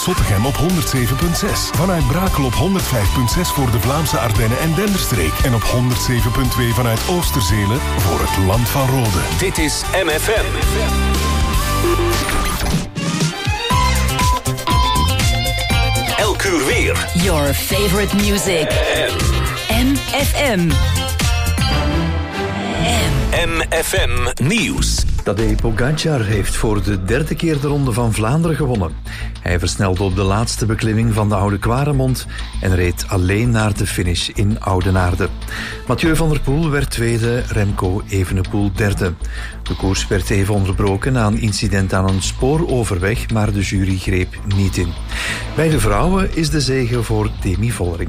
Zottegem op 107.6. Vanuit Brakel op 105.6 voor de Vlaamse Ardennen en Denderstreek. En op 107.2 vanuit Oosterzelen voor het Land van Rode. Dit is MFM. Elk uur weer. Your favorite music. MFM. MFM Nieuws. Tadej Pogačar heeft voor de derde keer de Ronde van Vlaanderen gewonnen. Hij versnelde op de laatste beklimming van de Oude Kwaremond en reed alleen naar de finish in Oudenaarde. Mathieu van der Poel werd tweede, Remco Evenepoel derde. De koers werd even onderbroken na een incident aan een spooroverweg, maar de jury greep niet in. Bij de vrouwen is de zege voor Demi Vollering.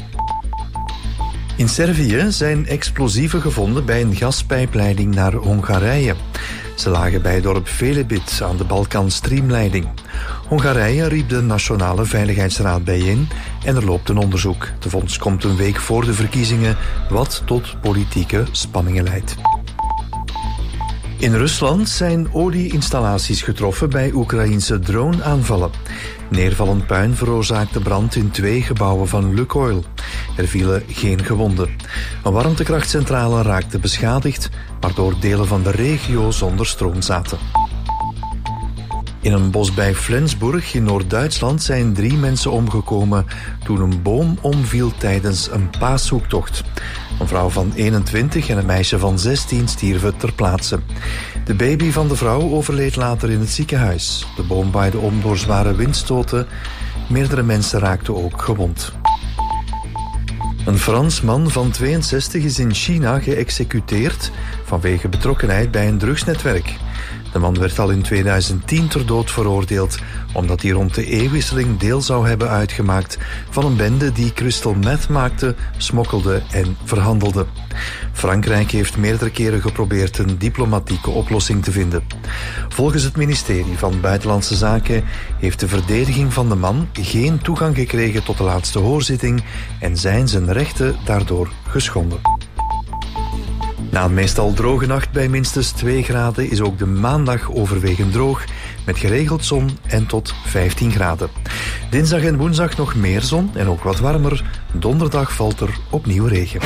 In Servië zijn explosieven gevonden bij een gaspijpleiding naar Hongarije. Ze lagen bij het dorp Velebit aan de Balkan-streamleiding. Hongarije riep de Nationale Veiligheidsraad bijeen en er loopt een onderzoek. De vondst komt een week voor de verkiezingen, wat tot politieke spanningen leidt. In Rusland zijn olieinstallaties getroffen bij Oekraïense drone-aanvallen. Neervallend puin veroorzaakte brand in 2 gebouwen van Lukoil. Er vielen geen gewonden. Een warmtekrachtcentrale raakte beschadigd, waardoor delen van de regio zonder stroom zaten. In een bos bij Flensburg in Noord-Duitsland zijn 3 mensen omgekomen toen een boom omviel tijdens een paaszoektocht. Een vrouw van 21 en een meisje van 16 stierven ter plaatse. De baby van de vrouw overleed later in het ziekenhuis. De boom waaide om door zware windstoten. Meerdere mensen raakten ook gewond. Een Fransman van 62 is in China geëxecuteerd vanwege betrokkenheid bij een drugsnetwerk. De man werd al in 2010 ter dood veroordeeld omdat hij rond de eeuwwisseling deel zou hebben uitgemaakt van een bende die crystal meth maakte, smokkelde en verhandelde. Frankrijk heeft meerdere keren geprobeerd een diplomatieke oplossing te vinden. Volgens het ministerie van Buitenlandse Zaken heeft de verdediging van de man geen toegang gekregen tot de laatste hoorzitting en zijn zijn rechten daardoor geschonden. Na een meestal droge nacht bij minstens 2 graden is ook de maandag overwegend droog, met geregeld zon en tot 15 graden. Dinsdag en woensdag nog meer zon en ook wat warmer. Donderdag valt er opnieuw regen.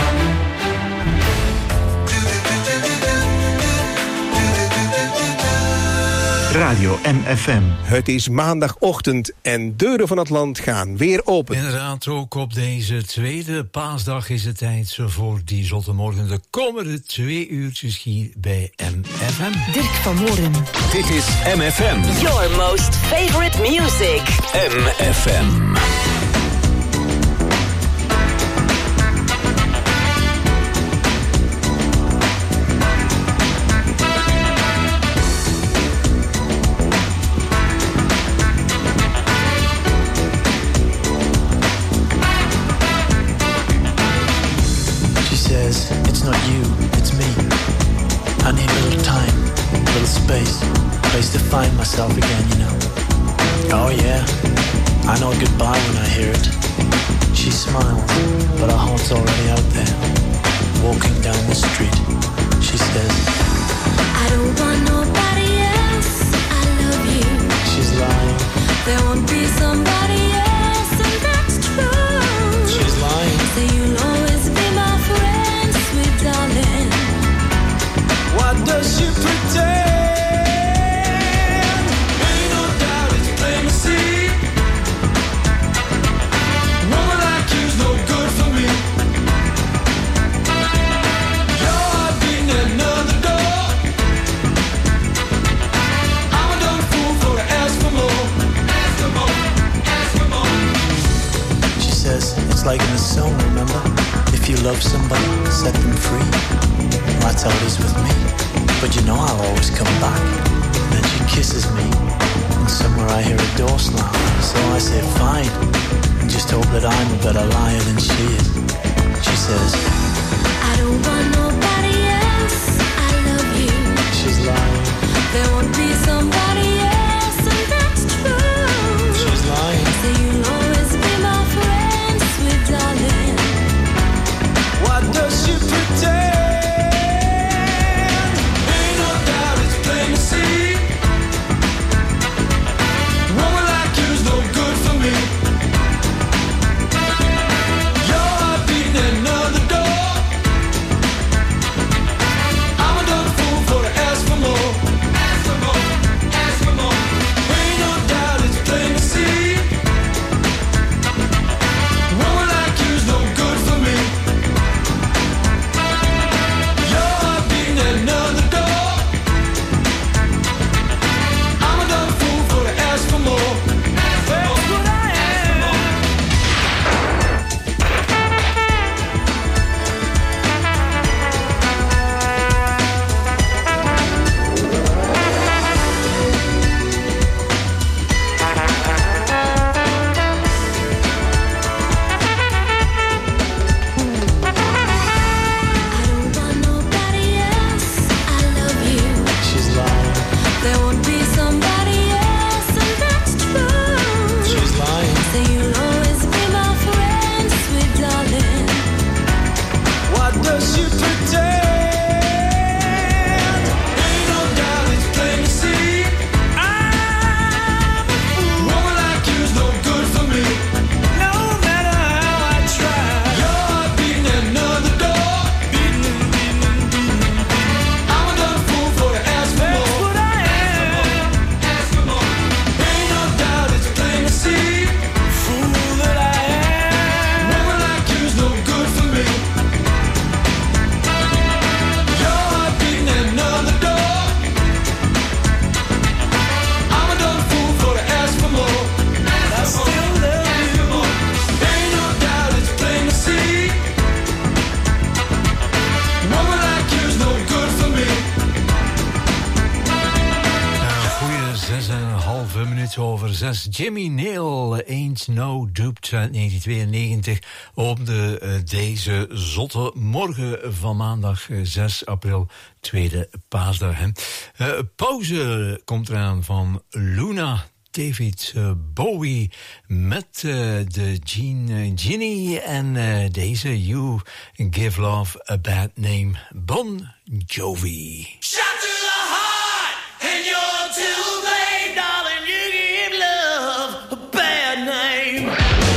Radio MFM. Het is maandagochtend en deuren van het land gaan weer open. Inderdaad, ook op deze tweede paasdag is het tijd voor die zotte morgen. De komende 2 uurtjes hier bij MFM. Dirk van Moren. Dit is MFM. Your most favorite music. MFM. It's not you, it's me. I need a little time, a little space, place to find myself again, you know. Oh yeah, I know goodbye when I hear it. She smiles, but our heart's already out there. Walking down the street, she says, I don't want nobody else, I love you. She's lying. There won't be somebody else, and that's true. She's lying. So you'll always be my friend, sweet darling. What does she pretend? Ain't no doubt it's plain to see. Woman like you's no good for me. Your heart beating another door. I'm a dumb fool for to ask for more. Ask for more, ask for more. She says, it's like in the song, remember? If you love somebody, set them free. That's how it is with me. But you know I'll always come back. And then she kisses me. And somewhere I hear a door slam. So I say, fine. And just hope that I'm a better liar than she is. She says, I don't want nobody else, I love you. She's lying. There won't be somebody else, and that's true. She's lying. So you'll always be my friend, sweet darling. What does she pretend? Ain't no doubt it's plain to see. Woman like you's no good for 6. Jimmy Nail, Ain't No Duped uit 1992, opende deze zotte morgen van maandag 6 april, tweede paasdag. Pauze komt eraan van Luna, David Bowie met de Genie en deze You Give Love a Bad Name, Bon Jovi. Shot to the heart, and you're to blame, darling. You give love a bad name.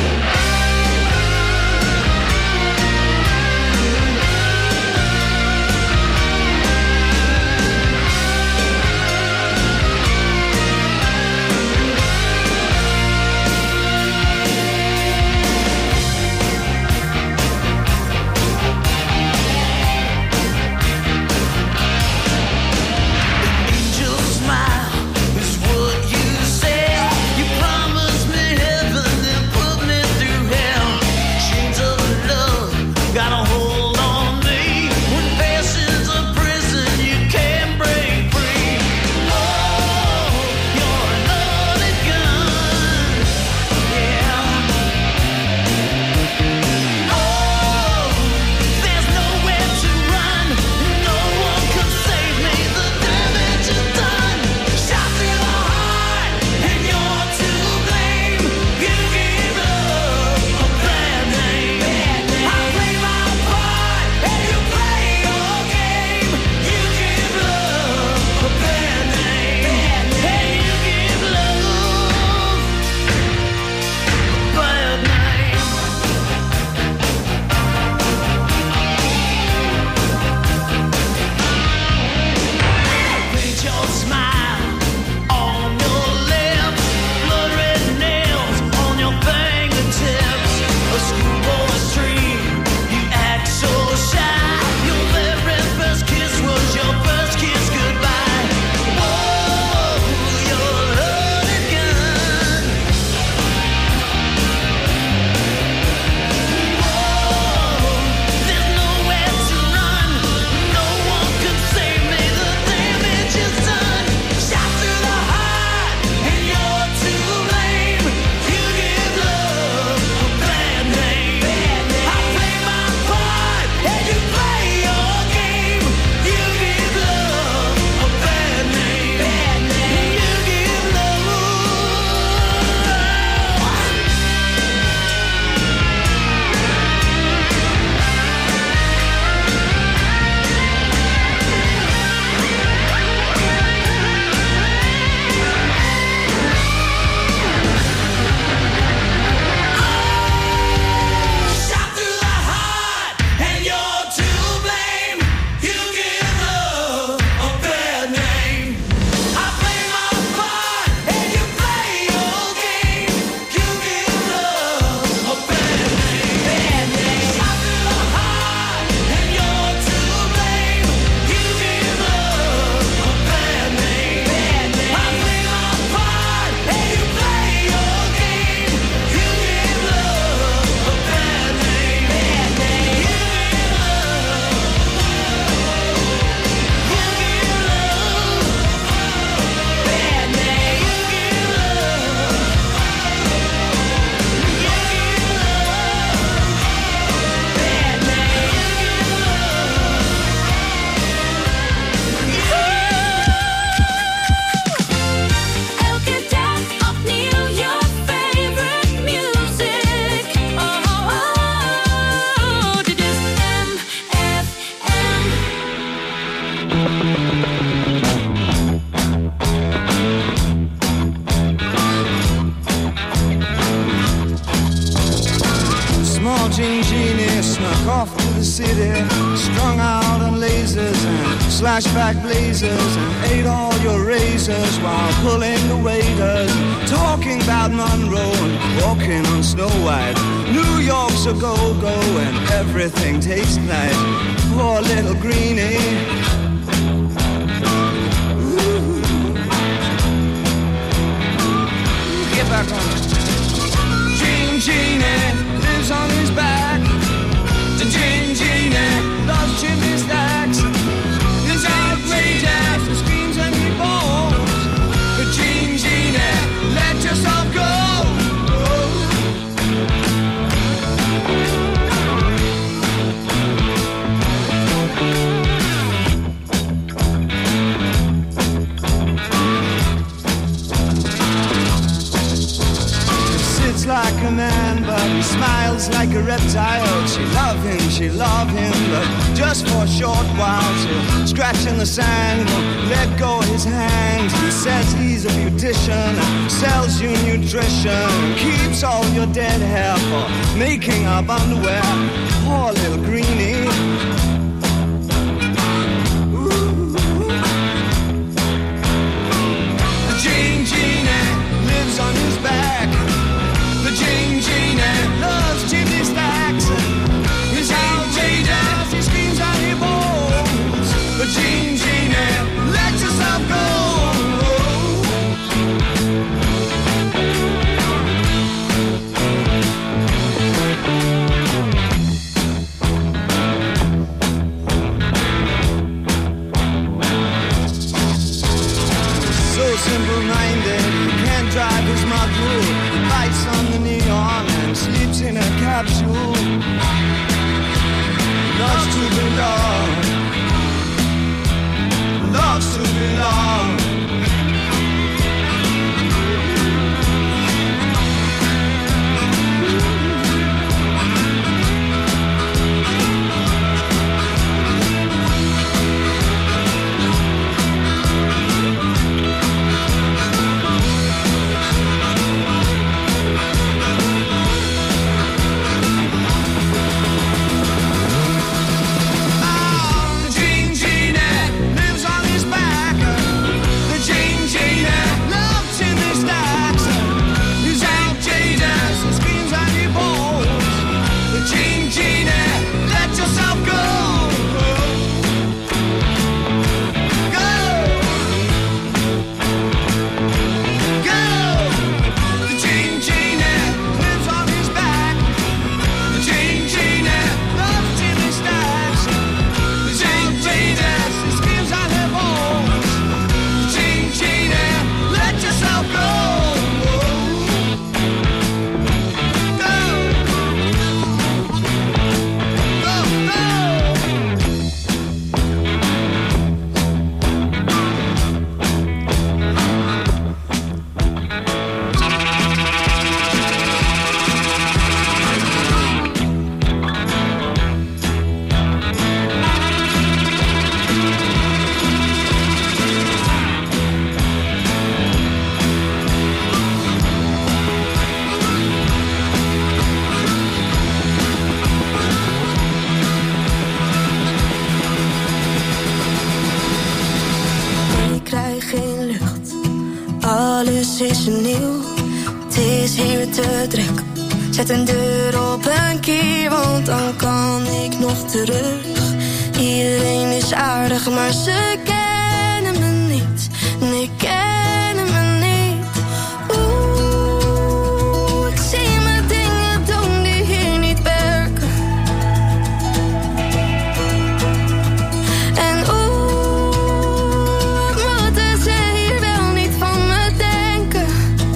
Strung out on lasers and slashback blazers, and ate all your razors while pulling the waiters, talking about Monroe and walking on Snow White. New York's a go-go and everything tastes nice. Poor little greenie. Ooh. Get back on it. Genie lives on his back. Genie loves chimney stacks. Inside outrageous, screams and he balls. But Genie smells like a reptile. She love him, but just for a short while. She'll scratch in the sand, won't let go of his hand. He says he's a beautician, sells you nutrition, keeps all your dead hair for making up underwear. Poor little greenie. Jane Genie lives on his back. The Jane Genie loves chimney stacks. His outrageous, he screams and he moans. The Jane Genie, let yourself go. Simple-minded, he can't drive his Magoo. Lights on the neon and sleeps in a capsule. Loves to belong. Loves to belong. Is nieuw, het is hier te druk. Zet een deur op een kier, want dan kan ik nog terug. Iedereen is aardig, maar ze kennen me niet. Nee, kennen me niet. Oeh, ik zie me dingen doen die hier niet werken. En moeten ze hier wel niet van me denken.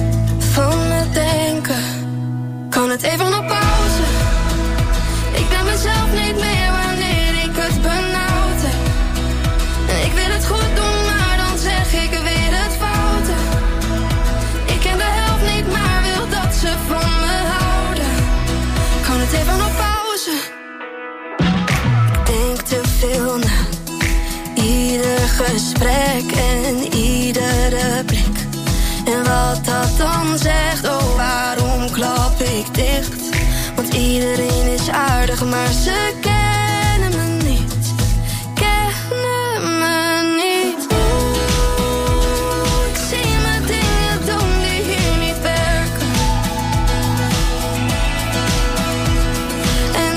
Kan het even op pauze? Ik ben mezelf niet meer wanneer ik het benauwd heb. En ik wil het goed doen, maar dan zeg ik weer het foute. Ik ken de helft niet, maar wil dat ze van me houden. Kan het even op pauze? Ik denk te veel na. Ieder gesprek en iedere blik. En wat dat dan zegt, oh waarom klap ik dicht? Want iedereen is aardig, maar ze kennen me niet. Kennen me niet. Oeh, ik zie me dingen doen die hier niet werken. En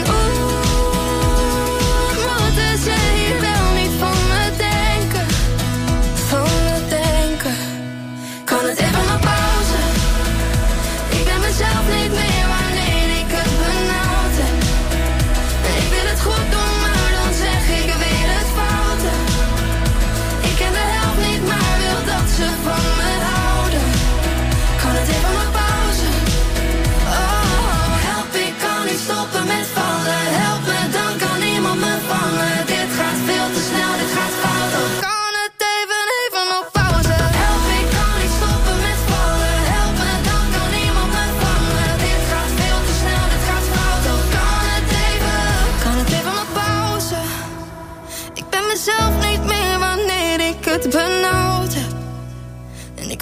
moeten ze hier wel niet van me denken. Van me denken. Kan het even op pauze? Ik ben mezelf niet meer wanneer ik het benauwd heb. Ik wil het goed doen, maar dan zeg ik weer het foute. Ik ken de helft niet, maar wil dat ze van me houden. Kan het even op pauze? Oh, help, ik kan niet stoppen met vallen. Help me, dan kan niemand me vangen. Dit gaat veel te snel, dit gaat fout. Oh, kan het even op pauze? Help, ik kan niet stoppen met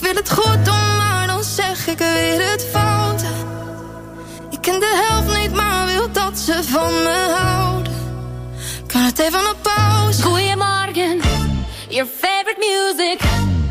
wil het goed doen, maar dan zeg ik weer het foute. Ik ken de helft niet, maar wil dat ze van me houden. Kan het even op pauze? Goeiemorgen, your favorite music.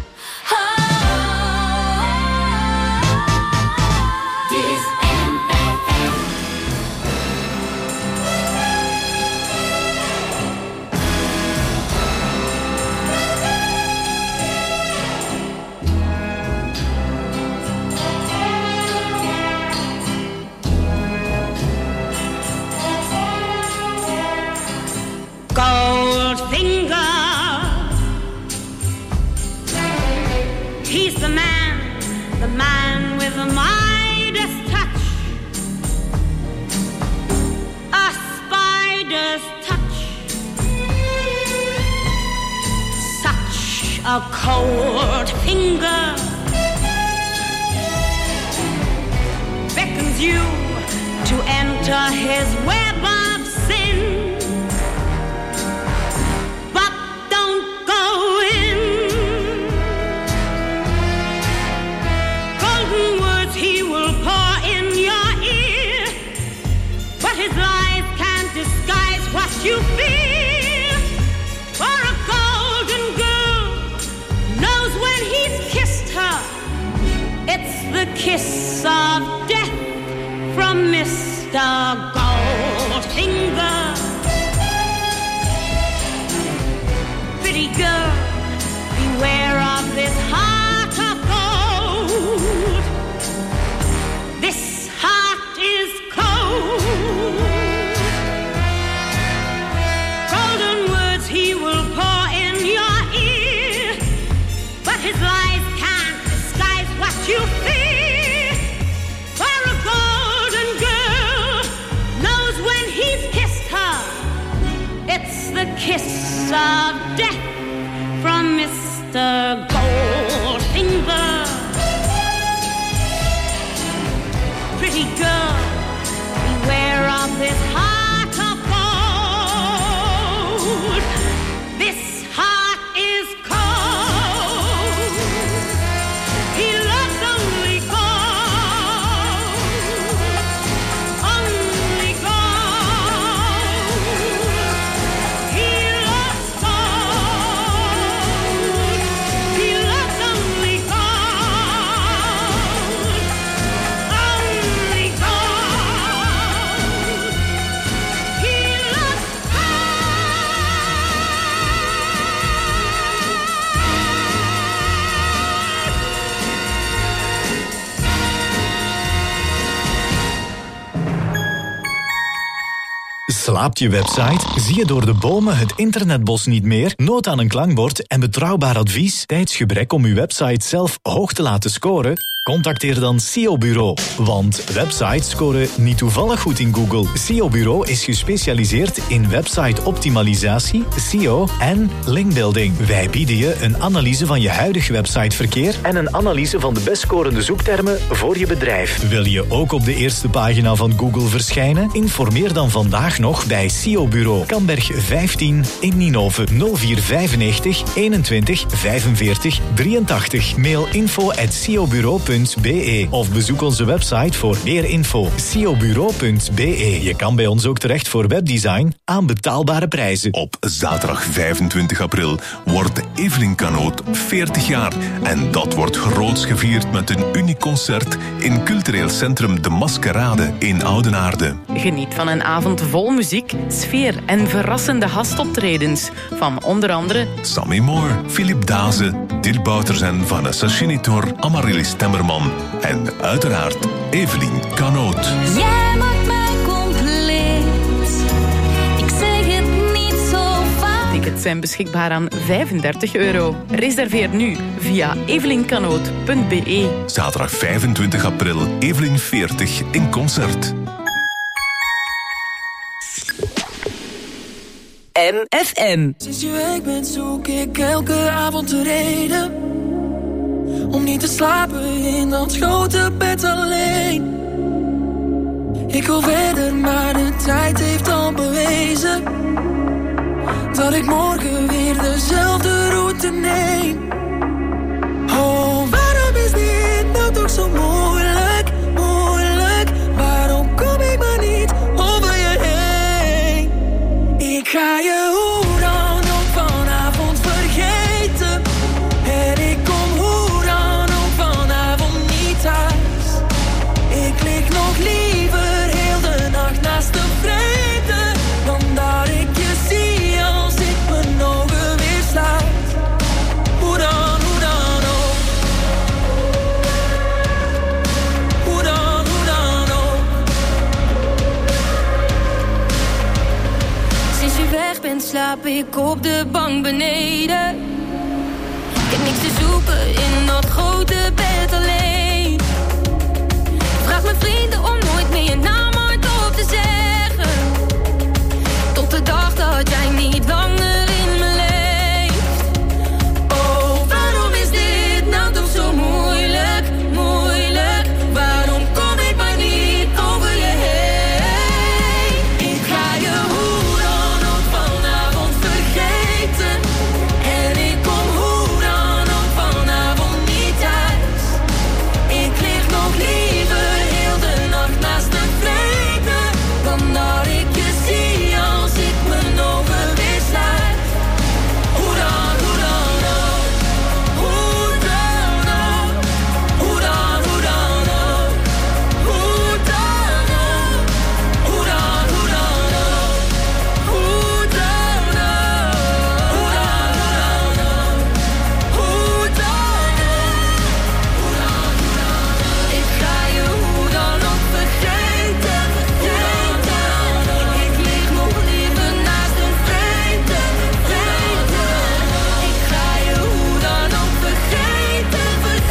Goldfinger, he's the man with the Midas touch, a spider's touch, such a cold finger beckons you to enter his web of sin. You feel for a golden girl knows when he's kissed her. It's the kiss of death from Mr. Goldfinger. Pretty girl, beware of this heart of gold. This heart is cold. He will pour in your ear, but his lies can't disguise what you feel. For a golden girl knows when he's kissed her. It's the kiss of death from Mr. Goldfinger. Pretty girl, beware of this heart of gold. This heart is cold. He loves only gold. Only gold. He loves gold. He loves only gold. Only gold. He loves Slaapt je website? Zie je door de bomen het internetbos niet meer? Nood aan een klankbord en betrouwbaar advies? Tijdsgebrek om uw website zelf hoog te laten scoren? Contacteer dan SEO Bureau. Want websites scoren niet toevallig goed in Google. SEO Bureau is gespecialiseerd in website-optimalisatie, SEO en linkbuilding. Wij bieden je een analyse van je huidige websiteverkeer en een analyse van de best scorende zoektermen voor je bedrijf. Wil je ook op de eerste pagina van Google verschijnen? Informeer dan vandaag nog bij SEO Bureau. Kamberg 15 in Ninove 0495 21 45 83. Mail info@seobureau.be of bezoek onze website voor meer info. seobureau.be. Je kan bij ons ook terecht voor webdesign aan betaalbare prijzen. Op zaterdag 25 april wordt Evelien Canoot 40 jaar. En dat wordt groots gevierd met een uniek concert in cultureel centrum De Maskerade in Oudenaarde. Geniet van een avond vol muziek, sfeer en verrassende gastoptredens van onder andere Sammy Moore, Philip Daze, Dirk Bouters en Vanessa Chinitor, Amaryllis Temmerman en uiteraard Evelien Canoot. Jij maakt mij compleet. Ik zeg het niet zo vaak. Tickets zijn beschikbaar aan €35. Reserveer nu via evelincanoot.be. Zaterdag 25 april, Evelien 40 in concert. MFM. Sinds je weg bent zoek ik elke avond de reden om niet te slapen in dat grote bed alleen. Ik wil verder, maar de tijd heeft al bewezen dat ik morgen weer dezelfde route neem. Oh, waarom ik op de bank beneden. Ik heb niks te zoeken in dat grote bed alleen. Vraag mijn vrienden om nooit meer je naam hardop te zeggen. Tot de dag dat jij niet langer in me leeft. Oh, waarom is dit nou toch zo moeilijk, moeilijk? Waarom kom ik maar niet over je heen? Ik ga je hoe dan ook vanavond vergeten. En ik kom hoe dan ook vanavond niet thuis. Ik lig nog liever heel de nacht naast een vrede dan dat ik je zie als ik mijn ogen weer sluit. Hoe dan ook? Hoe dan ook? Hoe dan ook? Hoe dan ook? Hoe dan ook? Hoe dan ook? Hoe dan ook? Hoe dan ook? Ik ga je hoe dan ook vergeten. Ik lig nog liever naast een vrede. Ik ga je hoe dan ook vergeten.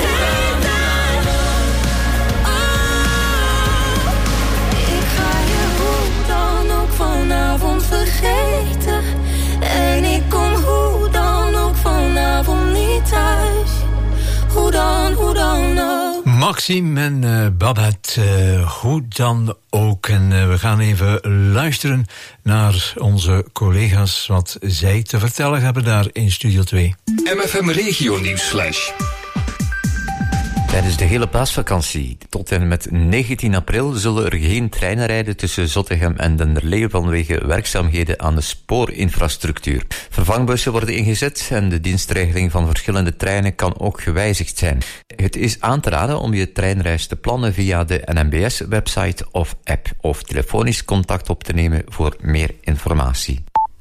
Ik ga je hoe dan ook vanavond vergeten. En ik kom hoe dan ook vanavond niet thuis. Hoe dan ook? Maxime en Babette, hoe dan ook. En we gaan even luisteren naar onze collega's wat zij te vertellen hebben daar in Studio 2. MFM Regio Nieuwsflash. Tijdens de hele paasvakantie tot en met 19 april zullen er geen treinen rijden tussen Zottegem en Denderleeuw vanwege werkzaamheden aan de spoorinfrastructuur. Vervangbussen worden ingezet en de dienstregeling van verschillende treinen kan ook gewijzigd zijn. Het is aan te raden om je treinreis te plannen via de NMBS-website of app of telefonisch contact op te nemen voor meer informatie.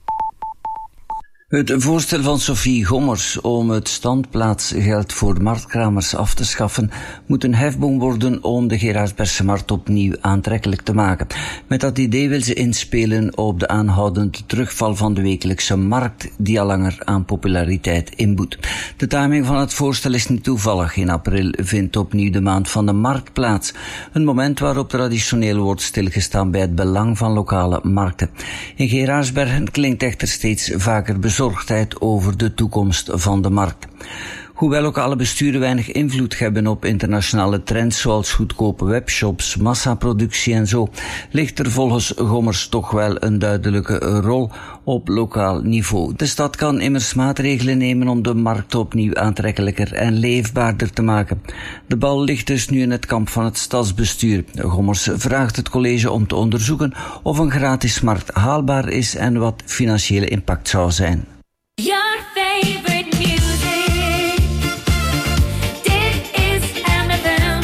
Het voorstel van Sophie Gommers om het standplaatsgeld voor marktkramers af te schaffen moet een hefboom worden om de Gerardsbergse opnieuw aantrekkelijk te maken. Met dat idee wil ze inspelen op de aanhoudende terugval van de wekelijkse markt die al langer aan populariteit inboet. De timing van het voorstel is niet toevallig. In april vindt opnieuw de maand van de markt plaats. Een moment waarop traditioneel wordt stilgestaan bij het belang van lokale markten. In Gerardsbergen klinkt echter steeds vaker bezorgdheid over de toekomst van de markt. Hoewel lokale besturen weinig invloed hebben op internationale trends zoals goedkope webshops, massaproductie en zo, ligt er volgens Gommers toch wel een duidelijke rol op lokaal niveau. De stad kan immers maatregelen nemen om de markt opnieuw aantrekkelijker en leefbaarder te maken. De bal ligt dus nu in het kamp van het stadsbestuur. Gommers vraagt het college om te onderzoeken of een gratis markt haalbaar is en wat financiële impact zou zijn. Your favorite music. Dit is MFM.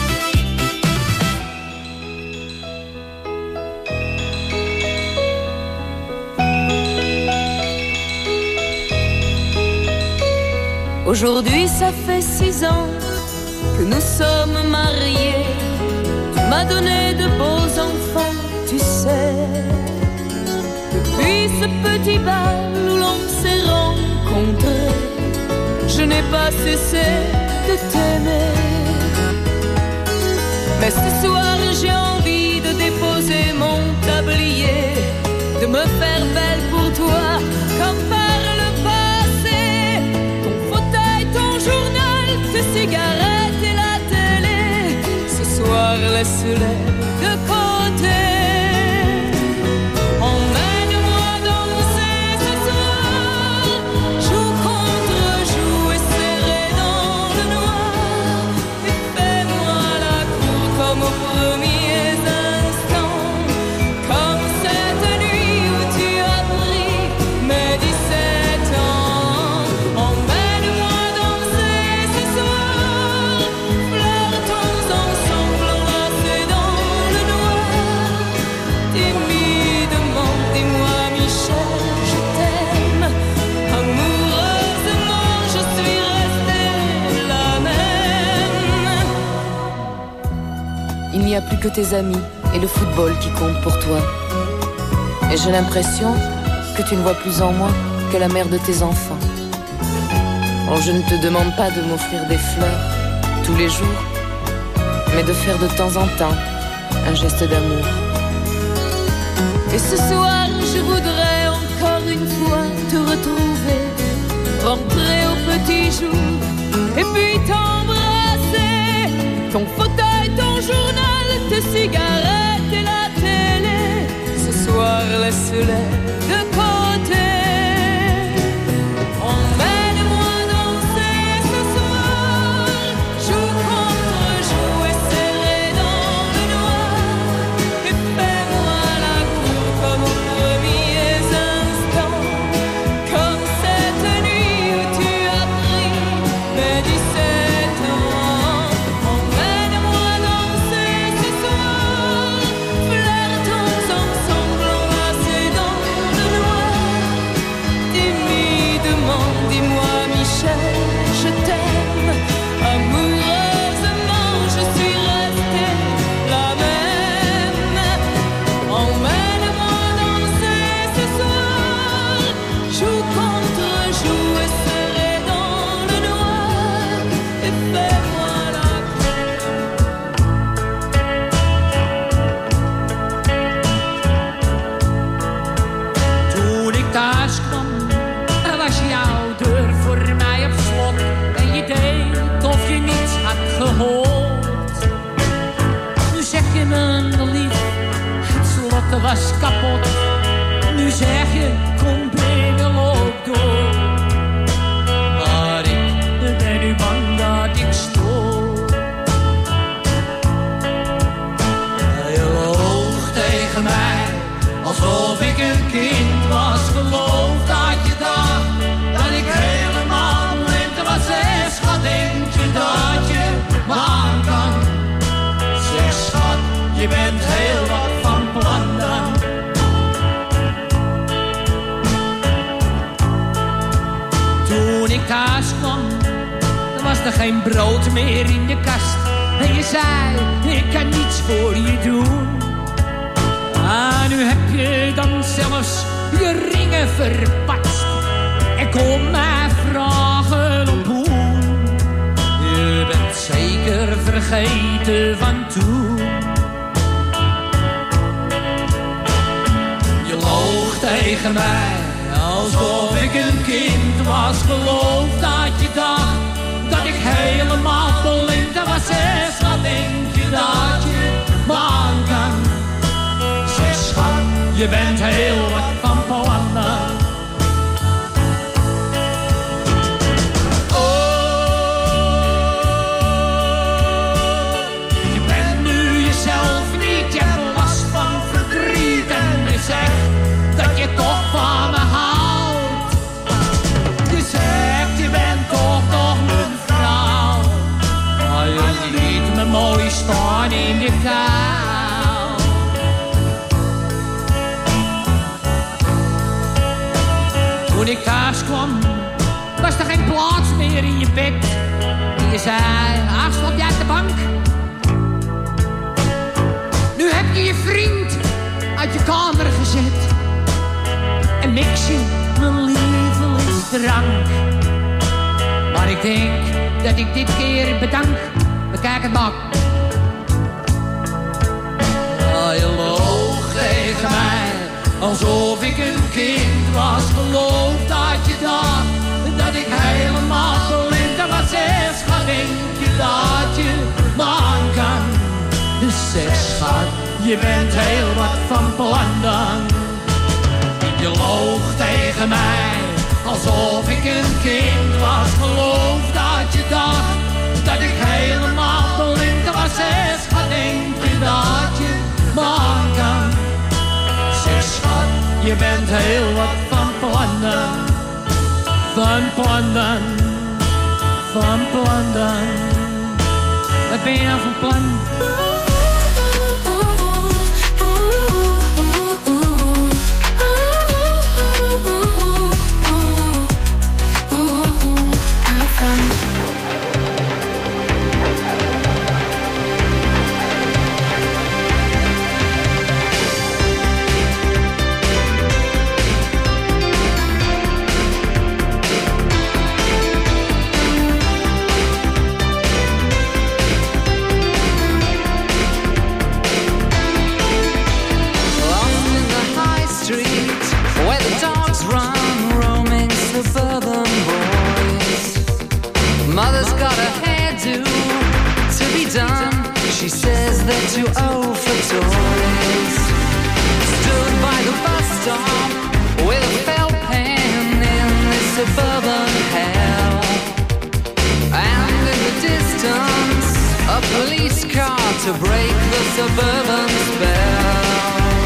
Aujourd'hui, ça fait 6 ans que nous sommes mariés. Tu m'as donné de beaux enfants, tu sais. Depuis ce petit bal où l'on s'est rencontrés, je n'ai pas cessé de t'aimer. Mais ce soir, j'ai envie de déposer mon tablier, de me faire belle pour toi, comme par le passé. Ton fauteuil, ton journal, tes cigarettes et la télé, ce soir, laisse-les de côté. Emmène-moi danser ce soir, joue contre joue et serré dans le noir, et fais-moi la cour comme aux premiers instants, comme cette nuit où tu as pris mes 17 ans. Emmène-moi danser ce soir, flirtons ensemble enlacés dans le noir. Timidement, dis-moi Michel, je t'aime. Amoureusement, je suis restée la même. Il n'y a plus que tes amis et le football qui comptent pour toi. Et j'ai l'impression que que tu ne vois plus en moi que la mère de tes enfants. Oh, je ne te demande pas de m'offrir des fleurs tous les jours, mais de faire de temps en temps un geste d'amour. Et ce soir, je voudrais encore une fois te retrouver, rentrer au petit jour, et puis t'embrasser. Ton fauteuil, ton journal, tes cigarettes et la télé, ce soir, laisse-les de côté. Emmène-moi danser ce soir, joue contre joue et serré dans le noir, et fais-moi la cour comme aux premiers instants, comme cette nuit où tu as pris mes 17 ans. Emmène-moi danser ce soir, flirtons ensemble enlacés dans le noir. Timidement, dis-moi Michel, je t'aime. Amoureusement, je suis restée la même. Emmène-moi danser ce soir, joue contre joue et serré dans le noir, et fais-moi la Toen ik thuis kwam, was jouw deur voor mij op slot. En je deed of je niets had gehoord. Nu zeg je me lief, het slot was kapot. Nu zeg je, kom binnen, loop door. Maar ik ben nu bang dat ik stoor. Je loog tegen mij, alsof ik een kind was. Geloof dat je dacht dat ik helemaal blind was. Zeg schat, denk je dat je me aan kan? Zeg schat, je bent heel wat van plan dan. Toen ik thuis kwam, dan was er geen brood meer in de kast. En je zei, ik kan niets voor je doen. Ah, nu heb je dan zelfs je ringen verpatst. En kom mij vragen op hoe. Je bent zeker vergeten van toen. Je loog tegen mij, alsof ik een kind was. Geloof dat je dacht dat ik helemaal blind was. Zeg, wat denk je dat je me aan kan? Zeg schat, je bent heel wat van plan dan. Je bent nu jezelf niet, je hebt last van verdriet. En je zegt dat je toch van me houdt. Je zegt je bent toch nog mijn vrouw. Maar je liet me mooi staan in de kou. Toen ik thuis kwam, was er geen plaats meer in je bed. En je zei, ach, slaap jij op de bank? Nu heb je je vriend uit je kamer gezet. En mix je mijn lievelingsdrank. Maar ik denk dat ik dit keer bedank. Bekijk het maar. Oh, je loog tegen mij, alsof ik een kind was. Geloof dat je dacht dat ik helemaal blind was. Zeg schat, denk je dat je me aan kan? Zeg schat, je bent heel wat van plan dan. Je loog tegen mij, alsof ik een kind was. Geloof dat je dacht dat ik helemaal blind was. Zeg schat, denk je dat je me aan kan? Zeg schat, je bent heel wat van plan dan. Van plan dan, van plan dan. Wat ben je nou van plan? hairdo to be done. She says they're too old for toys. Stood by the bus stop with a felt pen in this suburban hell. And in the distance, a police car to break the suburban spell.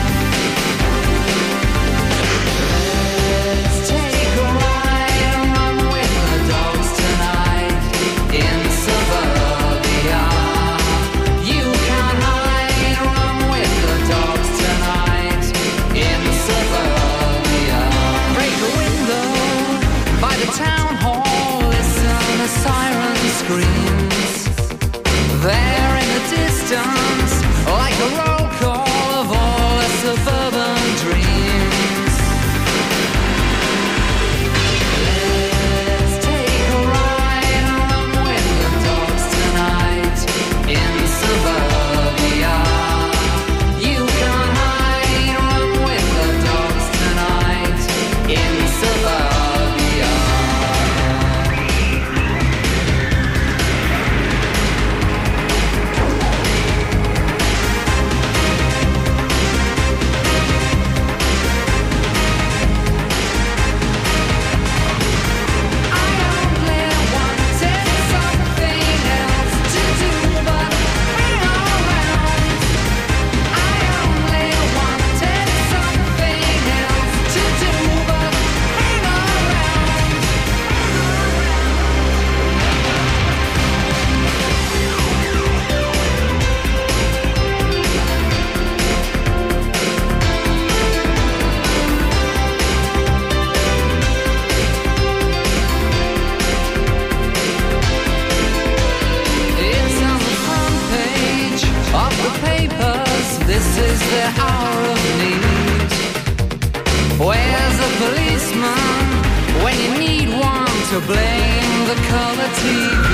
Let's take a ride and run with the dogs tonight in suburbia. You can't hide, run with the dogs tonight in suburbia. Break a window by the town hall, listen a siren screams. There in the distance, like a roll call of all the suburban dreams. Let's take a ride and run with the dogs tonight in suburbia. You can't hide, run with the dogs tonight in suburbia. This is the hour of need. Where's a policeman when you need one to blame the color TV?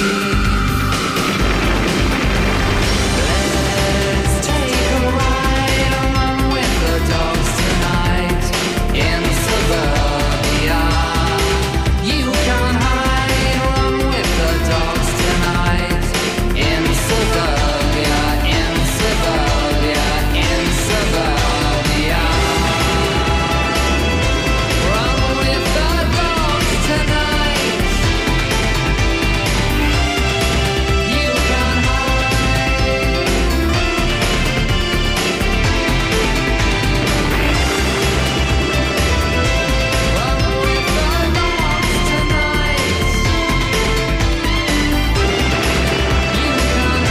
Let's take a ride and run with the dogs tonight in suburbia. You can't hide, run with the dogs tonight in suburbia, in suburbia. In suburbia, run with the dogs tonight. You can hide. Run with the dogs tonight. You can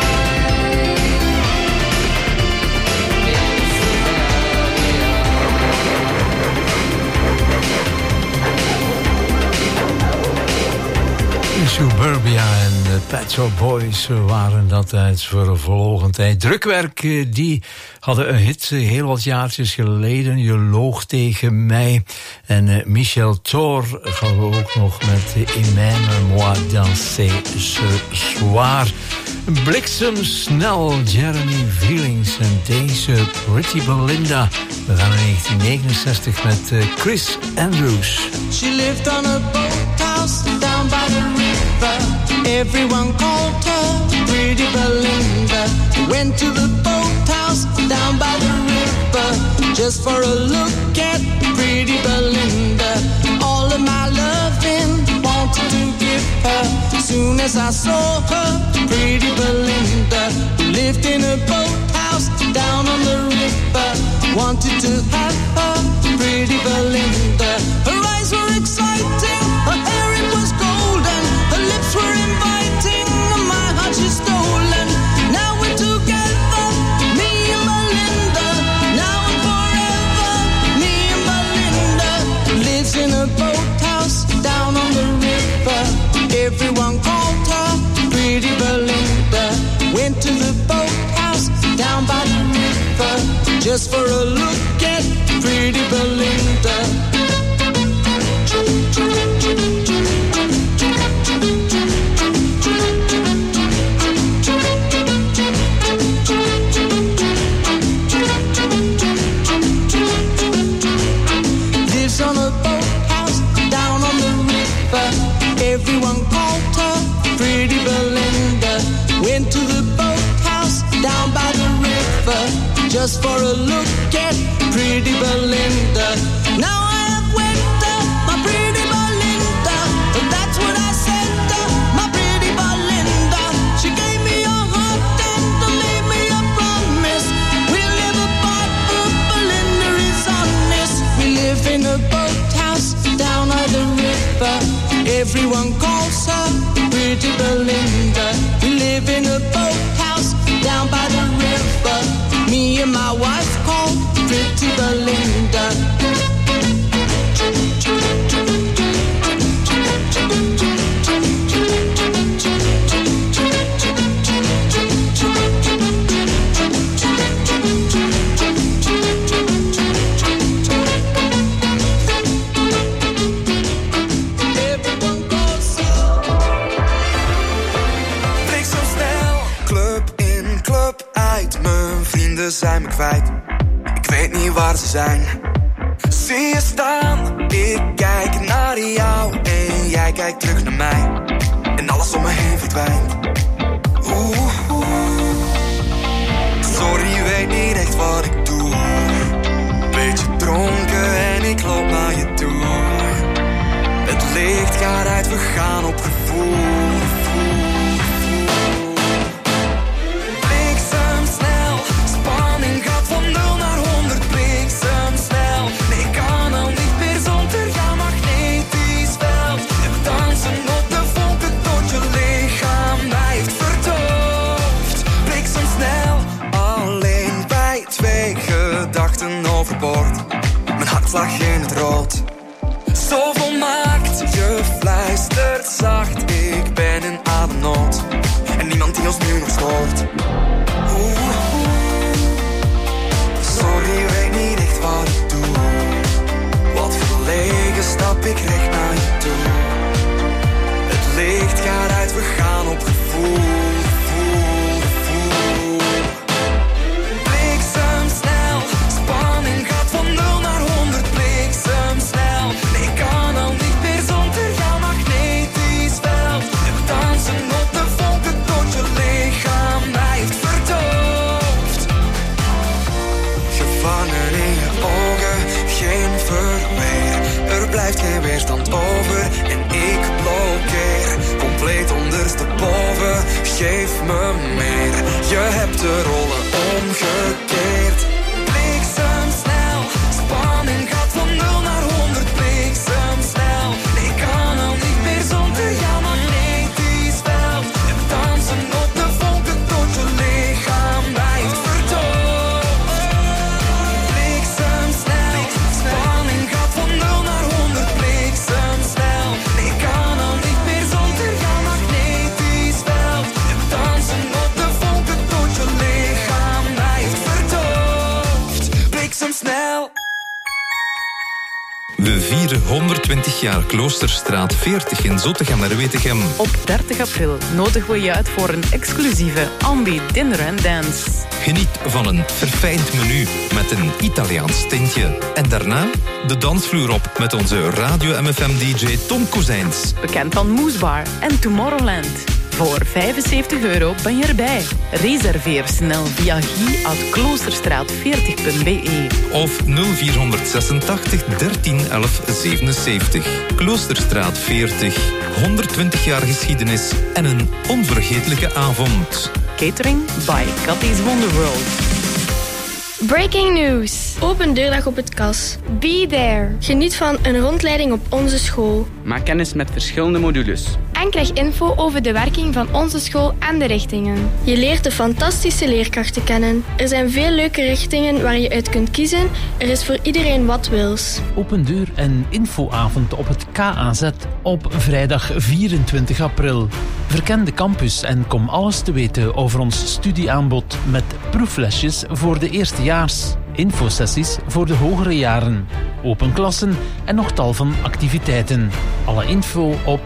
Suburbia en de Pet Shop Boys waren dat uit voor een verlogen tijd. Drukwerk, die hadden een hit heel wat jaartjes geleden. Je loog tegen mij. En Michel Thor gaan we ook nog met Aimez-moi danser ce soir. Bliksemsnel, Jeremy Feelings en deze Pretty Belinda. We gaan in 1969 met Chris Andrews. She lived on a boathouse down by the river. Everyone called her Pretty Belinda. Went to the boathouse down by the river just for a look at Pretty Belinda. All of my loving wanted to give her. Soon as I saw her, Pretty Belinda lived in a boathouse down on the river. Wanted to have her, Pretty Belinda. Her eyes were exciting, her hair it was golden, her lips were inviting, my heart she's stolen. Now we're together, me and Belinda. Now and forever, me and Belinda. Lives in a boathouse down on the river. Everyone called her Pretty Belinda. Went to the boathouse down by the river just for a look at Pretty Belinda. Lives on a boathouse down on the river. Everyone called her Pretty into the boathouse down by the river, just for a look at pretty Belinda. Now I have went up, my pretty Belinda, and that's what I said to my pretty Belinda. She gave me a heart and made me a promise. We'll live apart, but Belinda is honest. We live in a boathouse down by the river. Everyone calls her pretty Belinda. We live in a boathouse down by the river. Me and my wife called pretty Belinda. Zijn me kwijt, ik weet niet waar ze zijn. Zie je staan, ik kijk naar jou en jij kijkt terug naar mij. En alles om me heen verdwijnt. Sorry, weet niet echt wat ik doe. Beetje dronken en ik loop naar je toe. Het licht gaat uit, we gaan op gevoel. Mijn hart lag in het rood. Zo volmaakt, je fluistert zacht. Ik ben in ademnood en niemand die ons nu nog stoort. Sorry, weet niet echt wat ik doe. Wat verlegen stap ik recht naar je toe. Het licht gaat uit, we gaan op gevoel. Geen weerstand over en ik blokkeer. Compleet ondersteboven, geef me meer. Je hebt de rollen omgekeerd. Bliksemsnel, spanning gaat van 0 naar 100. Bliksemsnel, ik kan al niet meer zonder jouw magnetisch veld. We dansen op de vonken tot je lichaam blijft verdoofd. Bliksemsnel, spanning gaat van 0 naar 100. We vieren 120 jaar Kloosterstraat 40 in Zottegem-Wetegem. Op 30 april nodigen we je uit voor een exclusieve Ambi Dinner and Dance. Geniet van een verfijnd menu met een Italiaans tintje. En daarna de dansvloer op met onze Radio MFM-dj Tom Kozijns. Bekend van Moesbar en Tomorrowland. Voor €75 ben je erbij. Reserveer snel via guy@kloosterstraat40.be of 0486 13 11 77. Kloosterstraat 40. 120 jaar geschiedenis en een onvergetelijke avond. Catering by Cathy's Wonderworld. Breaking news. Open deurdag op het KAS. Be there. Geniet van een rondleiding op onze school. Maak kennis met verschillende modules. En krijg info over de werking van onze school en de richtingen. Je leert de fantastische leerkrachten kennen. Er zijn veel leuke richtingen waar je uit kunt kiezen. Er is voor iedereen wat wils. Open deur en infoavond op het KAZ op vrijdag 24 april. Verken de campus en kom alles te weten over ons studieaanbod met proeflesjes voor de eerstejaars. Infosessies voor de hogere jaren, open klassen en nog tal van activiteiten. Alle info op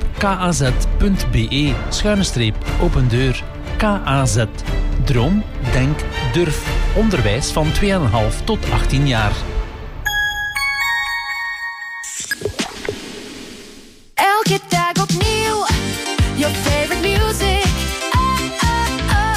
kaz.be/open deur. KAZ. Droom, denk, durf. Onderwijs van 2,5 tot 18 jaar. Elke dag opnieuw, your favorite music. Oh, oh, oh.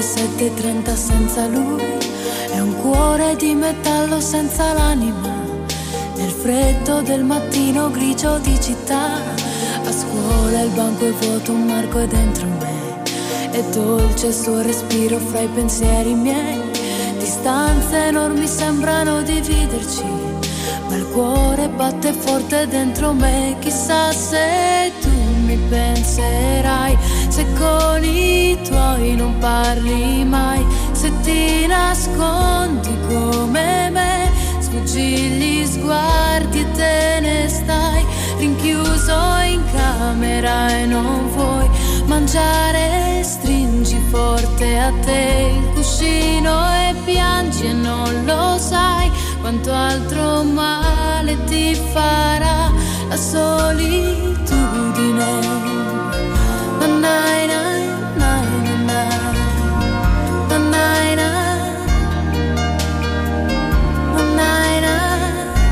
7:30 senza lui, è un cuore di metallo senza l'anima, nel freddo del mattino grigio di città. A scuola il banco è vuoto, un marco è dentro me, è dolce il suo respiro fra i pensieri miei. Distanze enormi sembrano dividerci, ma il cuore batte forte dentro me. Chissà se tu mi penserai, se con i tuoi non parli mai, se ti nascondi come me, sfuggi gli sguardi e te ne stai rinchiuso in camera e non vuoi mangiare. Stringi forte a te il cuscino e piangi e non lo sai quanto altro male ti farà la solitudine. Nanai, nai, nai, nanai. Nanai, nai. Nanai, nai.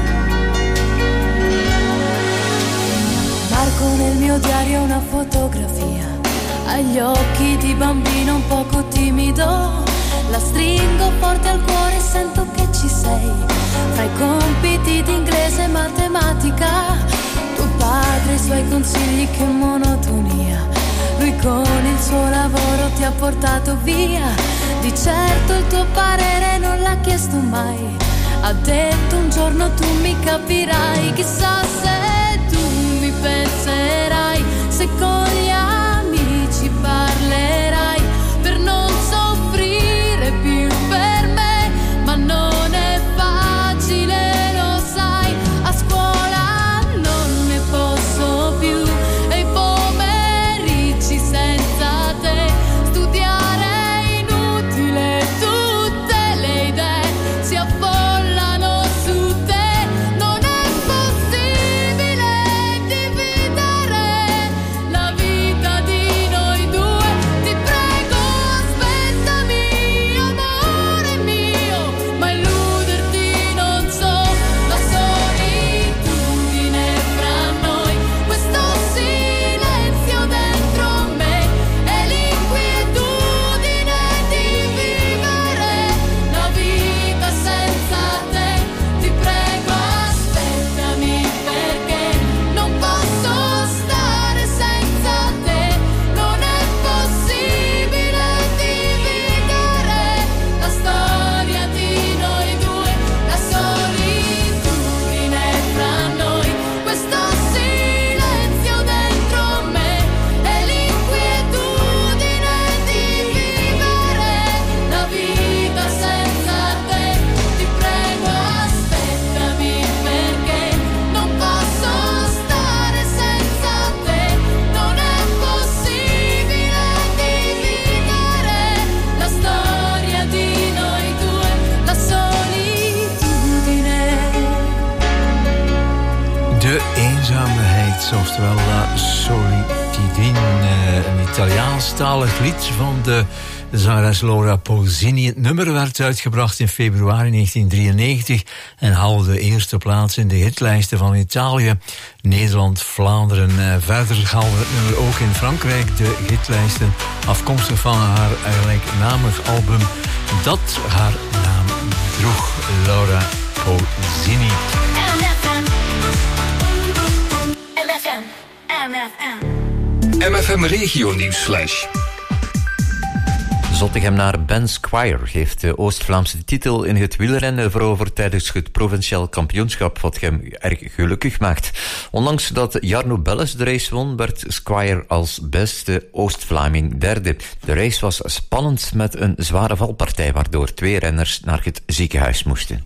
Marco nel mio diario una fotografia, agli occhi di bambino un poco timido. La stringo forte al cuore e sento che ci sei, fra i compiti di inglese e matematica. Tuo padre e i suoi consigli, che monotonia. Lui con il suo lavoro ti ha portato via. Di certo il tuo parere non l'ha chiesto mai, ha detto un giorno tu mi capirai. Chissà se tu mi penserai, se con gli amici parlerai, per non soffrire più per me. Ma non è facile, lo sai, a scuola non ne posso più, e i pomeriggi senza te, studiare è inutile, tutte le idee si affollano su te. Non è possibile dividere la vita di noi due. Ti prego aspettami, amore mio, ma illuderti non so. La solitudine fra noi, questo silenzio dentro me, e l'inquietudine di vivere la vita senza te. Ti prego aspettami, perché non posso stare senza te. Non è possibile dividere la storia di noi due. La solitudine fra noi, questo silenzio dentro me, e l'inquietudine di vivere la vita senza te. Ti prego aspettami, perché non posso stare senza te. Non è possibile dividere la storia di noi due. La solitudine. De eenzaamheid, oftewel La Solitudine, een Italiaanstalig lied van de zangeres Laura Pausini. Het nummer werd uitgebracht in februari 1993 en haalde de eerste plaats in de hitlijsten van Italië, Nederland, Vlaanderen. Verder haalde het nummer ook in Frankrijk de hitlijsten, afkomstig van haar gelijknamig album dat haar naam droeg, Laura Pausini. MFM Regio Nieuwsflash. Zottegem naar Ben Squire heeft de Oost-Vlaamse titel in het wielrennen veroverd tijdens het provinciaal kampioenschap, wat hem erg gelukkig maakt. Ondanks dat Jarno Belles de race won, werd Squire als beste Oost-Vlaming derde. De race was spannend met een zware valpartij, waardoor 2 renners naar het ziekenhuis moesten.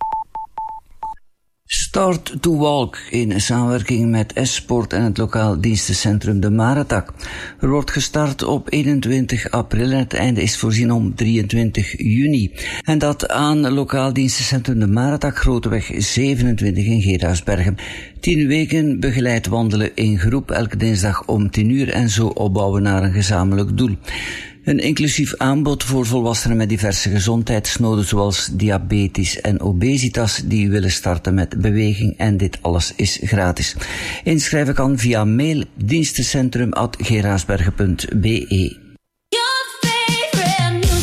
Start to Walk in samenwerking met S-Sport en het lokaal dienstencentrum De Maretak. Er wordt gestart op 21 april en het einde is voorzien om 23 juni. En dat aan lokaal dienstencentrum De Maretak, Groteweg 27 in Geraardsbergen. 10 weken begeleid wandelen in groep, elke dinsdag om 10 uur en zo opbouwen naar een gezamenlijk doel. Een inclusief aanbod voor volwassenen met diverse gezondheidsnoden zoals diabetes en obesitas die willen starten met beweging, en dit alles is gratis. Inschrijven kan via mail dienstencentrum@geraasbergen.be. Your favorite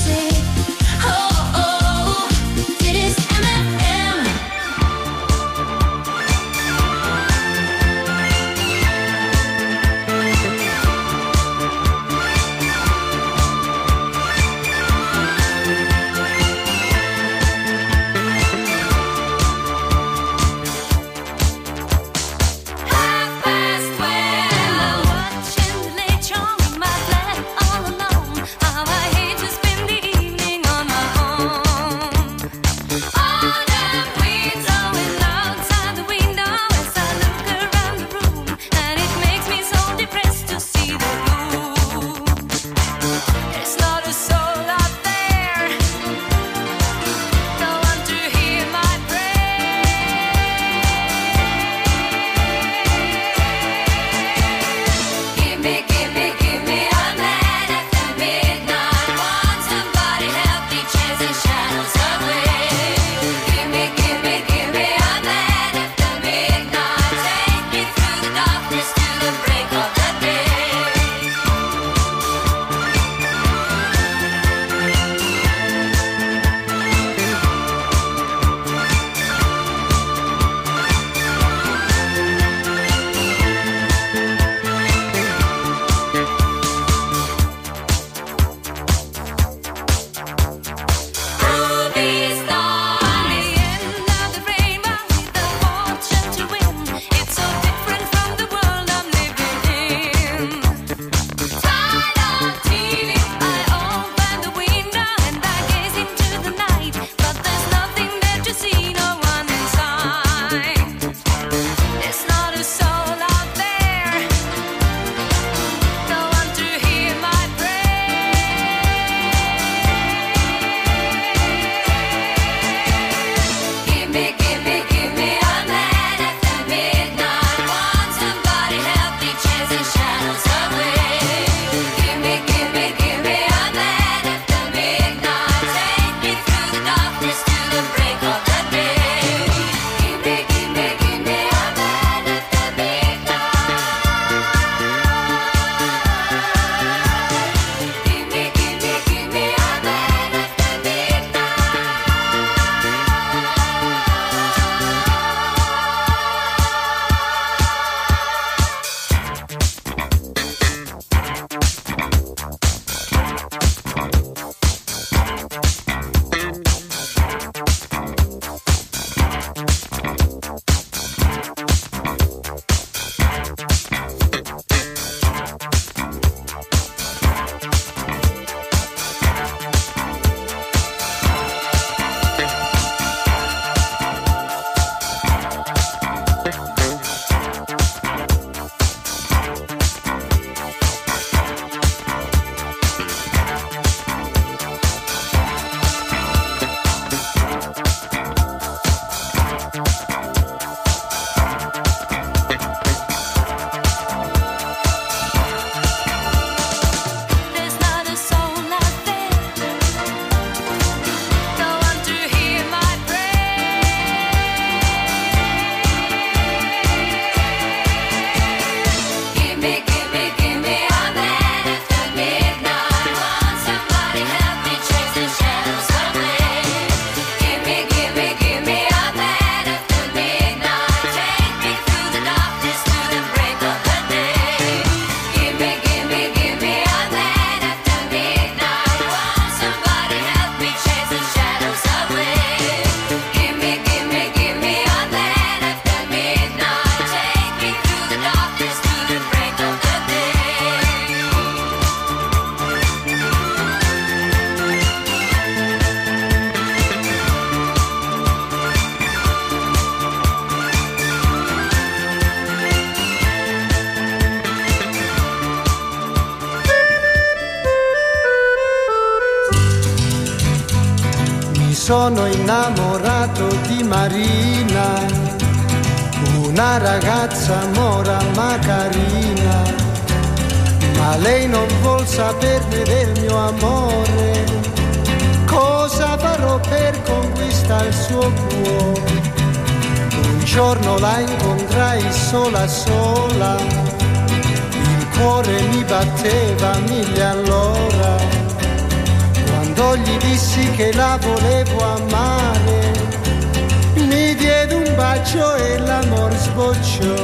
sono innamorato di Marina, una ragazza mora ma carina, ma lei non vuol saperne del mio amore. Cosa farò per conquistare il suo cuore? Un giorno la incontrai sola sola, il cuore mi batteva 1000 all'ora. Quando gli dissi che la volevo amare, mi diede un bacio e l'amor sbocciò.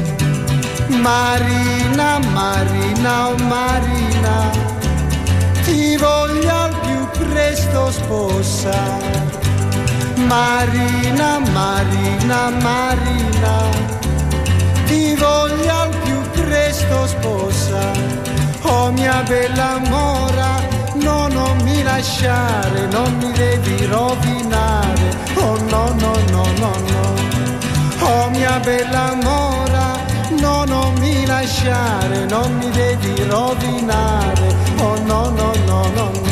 Marina, Marina, oh Marina, ti voglio al più presto sposare. Marina, Marina, Marina, ti voglio al più presto sposare. Oh mia bella mora, no, non mi lasciare, non mi devi rovinare. Oh no, no, no, no, no. Oh mia bella mora, no, non mi lasciare, non mi devi rovinare. Oh no, no, no, no, no.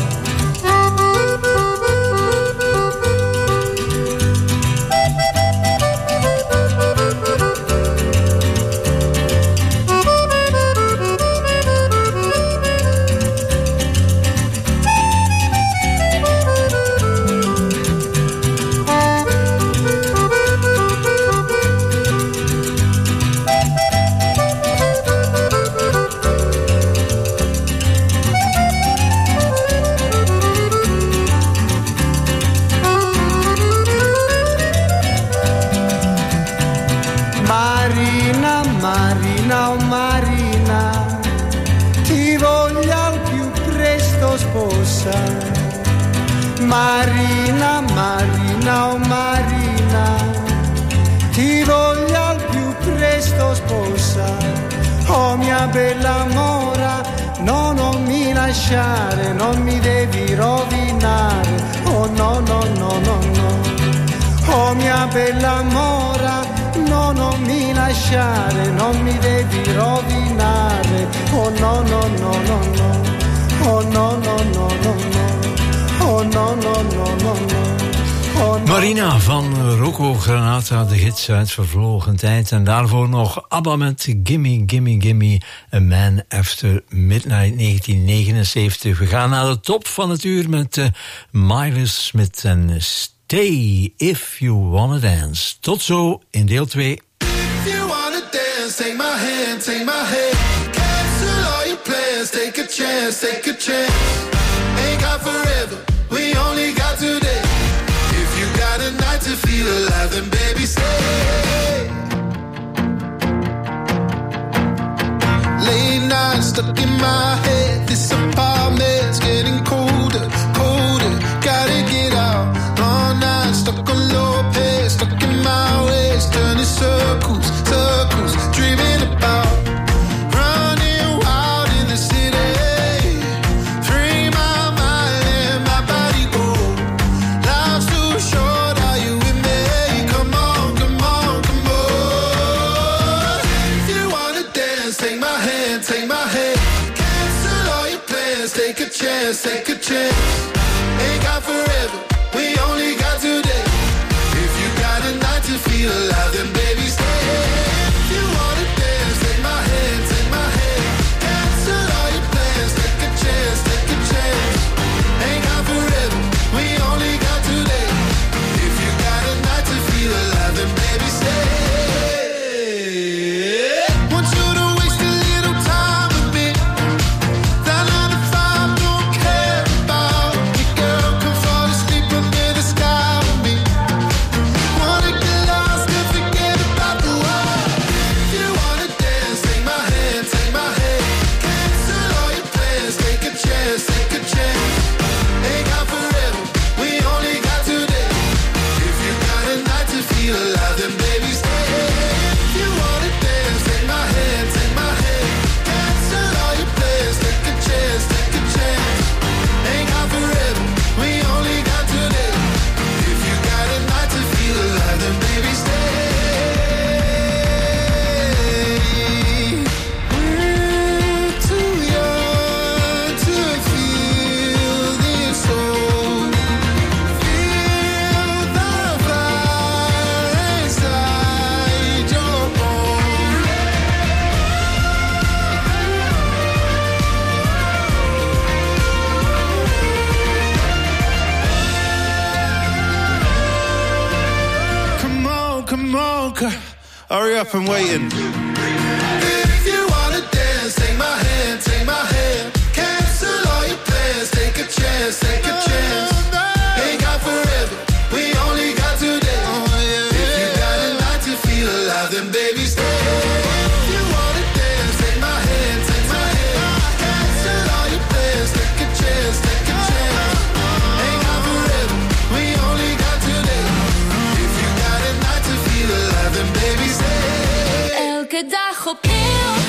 Marina, oh Marina, ti voglio al più presto sposare. Marina, Marina, oh Marina, ti voglio al più presto sposare. Oh mia bella mora, no, non mi lasciare, non mi devi rovinare. Oh no, no, no, no, no. Oh mia bella mora, no, non mi lasciare, non mi devi rovinare. Oh no, no, no, no, no. Oh no, no, no, no, no. Oh no, no, no, no, no. Oh, no. Marina van Rocco Granata, de gids uit vervlogen tijd. En daarvoor nog ABBA met Gimme, Gimme, Gimme, A Man After Midnight 1979. We gaan naar de top van het uur met Miley Smith en Stay If You Wanna Dance. Tot zo in deel 2. If you wanna dance, take my hand, take my hand. Cancel all your plans, take a chance, take a chance. Ain't got forever, we only got today. If you got a night to feel alive, then baby stay. Late nights stuck in my head, this apartment's getting colder, colder. Gotta get out, all night stuck on low pace, stuck in my ways, turning circles, circles, dreaming about running wild in the city. Free my mind and my body go. Life's too short, are you with me? Come on, come on, come on. If you wanna dance, take my hand, take my hand. Cancel all your plans, take a chance, take a chance. Ain't got forever, we only got today. If you got a night to feel alive, then baby stay. If you wanna dance, take my hand, take my hand. Cancel all your plans, take a chance, take a chance. Ain't got forever, we only got today. If you got a night to feel alive, then baby stay. Want you to waste a little time with me. That 9 to 5 don't care about me, girl. Come fall asleep under the sky with me. Wanna get lost and forget hurry up, I'm waiting. If you wanna dance, take my hand, take my hand. Cancel all your plans, take a chance, take a chance. Ain't got forever, we only got today. If you got a night to feel alive, then baby stay. If you wanna dance, take my hand, take my hand. Cancel all your plans, take a chance, take a chance. Ain't got forever, we only got today. If you got a night to feel alive, then baby stay. Elke dag opnieuw.